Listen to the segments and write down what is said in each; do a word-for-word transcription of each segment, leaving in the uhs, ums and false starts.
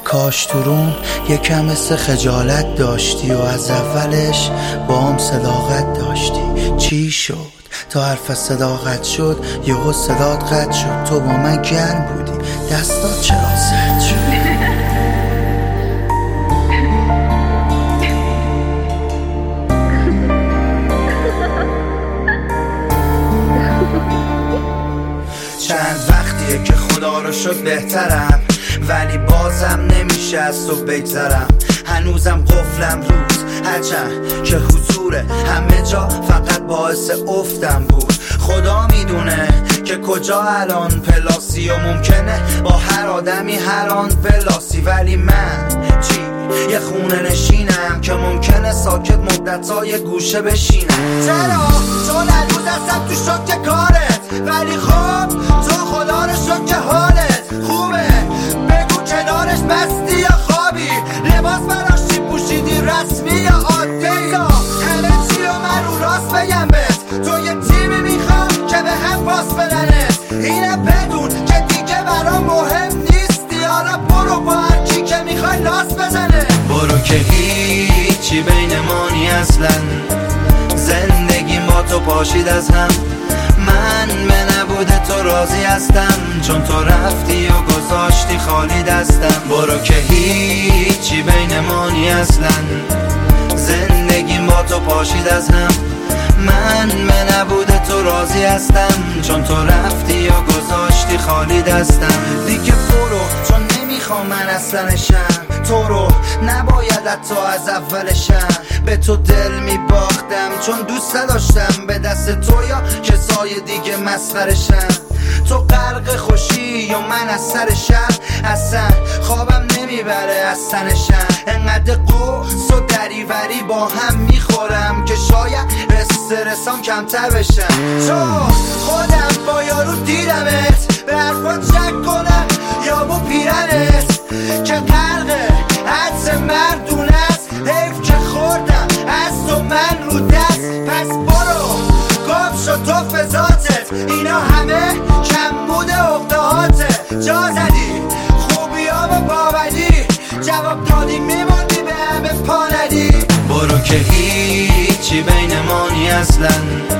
کاش تو روم یکم مثل خجالت داشتی و از اولش با هم صداقت داشتی. چی شد تا حرف صداقت شد یهو صدات قطع شد؟ تو با من گرم بودی دستات چرا سرد شد؟ چند وقتیه که خدا رو شد بهترم، ولی بازم نمیشه از تو بگذرم. هنوزم قفلم روز هرچند که حضور همه جا فقط باعث افتم بود. خدا میدونه که کجا الان پلاسی و ممکنه با هر آدمی هر آن پلاسی، ولی من چی؟ یه خونه نشینم که ممکنه ساکت مدت‌های گوشه بشینم. چرا؟ چون هنوز هستم تو شوک کارت، ولی خب تو خدا رو شد که حالت خوبه. بگو کنارش بستی یا خوابی، لباس براش چی پوشیدی، رسمی یا عادی، یا همه چی رو من رو راست بگم بهت. تو یه تیمی میخوام که به هم پاس بدنت، اینه بدون که دیگه برام مهم نیستی. حالا برو با هر کی که میخوای لاس بزنه. برو که هیچی بین ما نی اصلا، زندگیم با تو پاشید از هم. من به نبود تو راضی هستم، چون تو رفتی و گذاشتی خالی دستم. برو که هیچی بین ما نی اصلا، زندگیم با تو پاشید از هم. من به نبود تو راضی هستم، چون تو رفتی و گذاشتی خالی دستم. دیگه برو چون نمیخوام من اصلا شم تو رو، نباید حتی از اولشم به تو دل میباختم، چون دوست داشتم به دست تو یا کسای دیگه مسخرشم. تو غرق خوشی یا من از سر شر، اصلا خوابم نمیبره از تنشم. انقدر قوس و دریوری با هم میخورم که شاید استرسام کمتر بشم. چون خودم با یارو دیدمت، به حرفات شک کنم یا با پیرنت که غرق حدس مردون است. حیف که خوردم از تو من رو دست، پس برو گم شد تو فضاتت. اینا همه کم بوده اقدهاته، جا زدی خوبی ها و باوری، جواب دادی میموندی به همه پا ندی. برو که هیچی بین ما نی اصلا،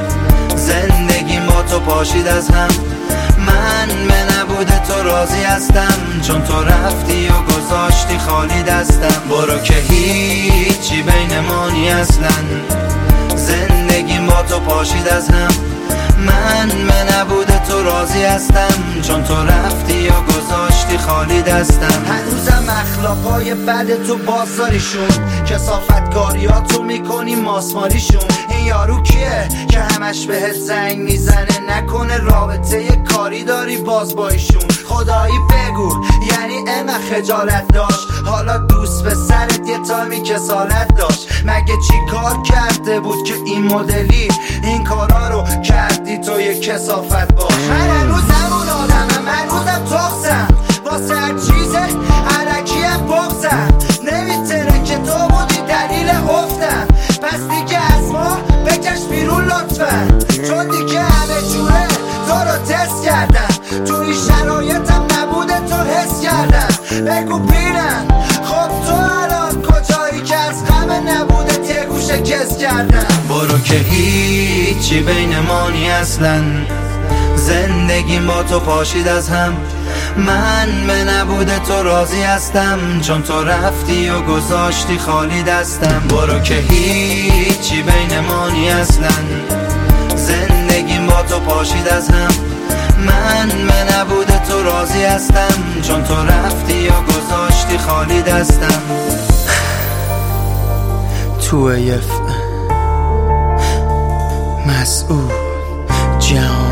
زندگیم با تو پاشید از هم. من به نبود تو راضی هستم، چون تو رفتی و گذاشتی خالی دستم. برو که هیچی بین ما نی اصلا، زندگیم با تو پاشید از هم. من به نبود تو راضی هستم، چون تو رفتی و گذاشتی خالی دستم. هنوزم اخلاقای بد تو بازاریشون، کثافتکاریاتو میکنی ماسمالیشون. این یارو کیه که همش بهت زنگ میزنه؟ نکنه رابطه کاری داری باز با ایشون؟ خدایی بگو یعنی انقدر خجالت داشت؟ حالا دوست به سرت یه تایمی کسالت داشت؟ مگه چی کار کرده بود که این مدلی این کارا رو کردی تو یه کثافت باش؟ من هنوزم اون آدمم، هنوزم تخصم واسه هر چیزه علکیم بغزم. نمیتونه که تو بودی دلیل افتم، پس دیگه از ما بکش بیرون لطفا، چون دیگه همه جوره تو رو تست کردم. تو این شرایطم نبوده تو حس کردم. بگو بینم خب تو الان کجایی که از غم نبوده یه گوشه کس کردم. برو که هیچی بین ما نی اصلا، زندگیم با تو پاشید از هم. من به نبود تو راضی هستم، چون تو رفتی و گذاشتی خالی دستم. برو که هیچی بین ما نی اصلا، زندگیم با تو پاشید از هم. من به نبود تو راضی هستم، چون تو رفتی و گذاشتی خالی دستم. تو یف مسئول جان